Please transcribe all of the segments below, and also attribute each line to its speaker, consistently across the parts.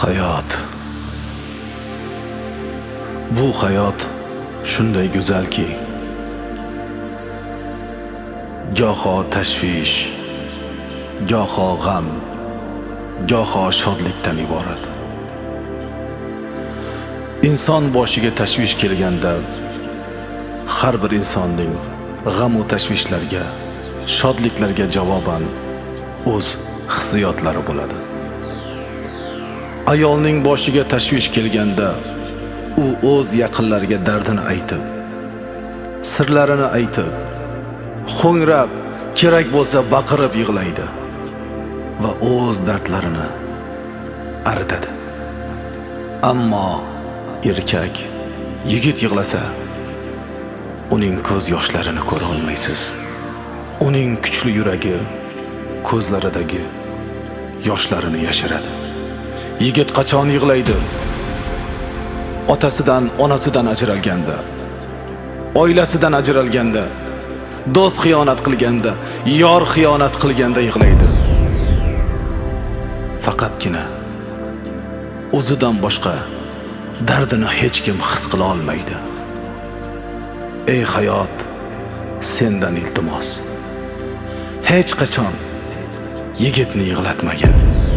Speaker 1: Hayot. Bu hayot shunday go'zalki, goho tashvish, goho g'am, goho shodlikdan iborat. Inson boshiga tashvish kelganda, har bir insonning g'am va tashvishlarga, shodliklarga javoban o'z hissiyotlari bo'ladi. Ayolning boshiga tashvish kelganda, u o'z yaqinlariga dardini aytib, sirlarini aytib, ho'ngrab, kerak bo'lsa baqirib yig'laydi va o'z dardlarini aritadi. Ammo erkak, yigit yig'lasa, uning ko'z yoshlarini ko'ra olmaysiz. Uning kuchli yuragi ko'zlaridagi yoshlarini yashiradi. Yigit qachon yig'laydi? Otasidan, onasidan ajralganda, oilasidan ajralganda, do'st xiyonat qilganda, yor xiyonat qilganda yig'laydi. Faqatgina o'zidan boshqa dardini hech kim his qila olmaydi. Ey hayot, sendan iltimos, hech qachon yigitni yig'latmagin.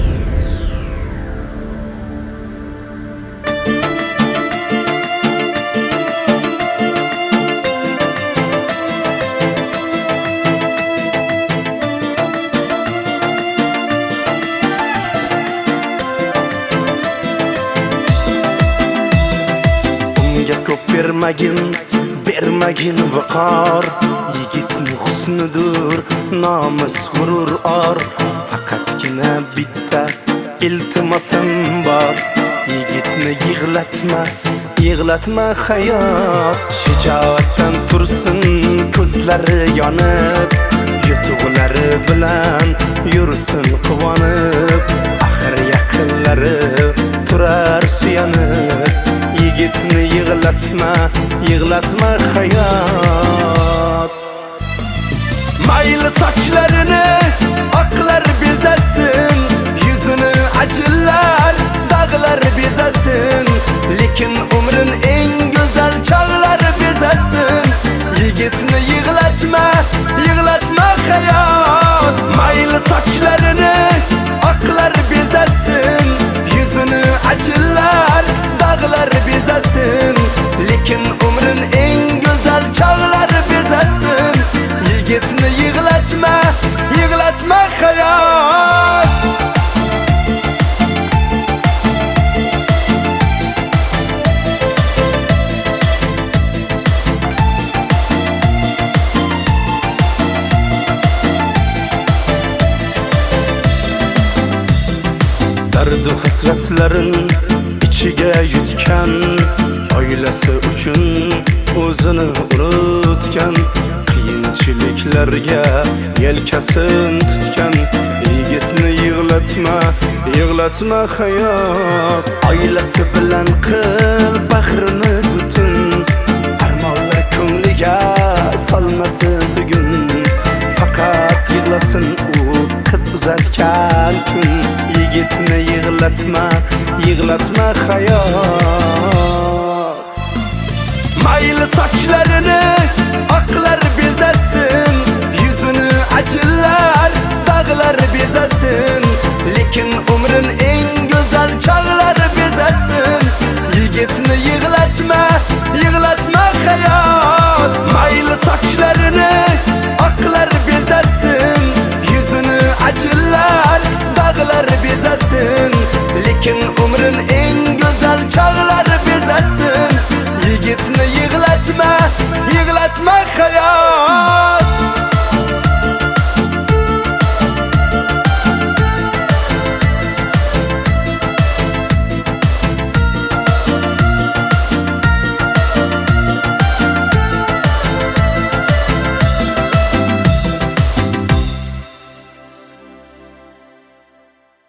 Speaker 2: Bermagin vaqor, yigitning husnidir, nomus g'urur or. Faqatgina bitta iltimosim bor, yigitni yig'latma hayot. Shijoatdan tursin ko'zlari yonib, yutug'lari bilan yursin quvonib. Axir yaqinlari turar suyanib, yigitni yig'latma hayot. Mayli sochlarini oqlar bezasin, yuzini ajinlar, dog'lar bezasin, lekin umrin eng go'zal chog'lar bezasin. Yigitni yig'latma hayot. Mayli sochlarini oqlar bezasin, yuzini ajinlar, dog'lar bezasin, lekin umrin eng go'zal chog'lar bezasin. Yigitni yig'latma hayot. Dardu hasratlarin ichiga yutgan, oilasi uchun o'zini unutgan, qiyinchiliklarga yelkasin tutgan. Yigitni yig'latma hayot. Oilasi bilan qil bahrini butun, armonlar ko'ngliga solmasin tugun. Faqat yig'lasin u qiz uzatgan kun. Yigitni yig'latma hayot. Mayli sochlarini oqlar bezasin, yuzini ajinlar, dog'lar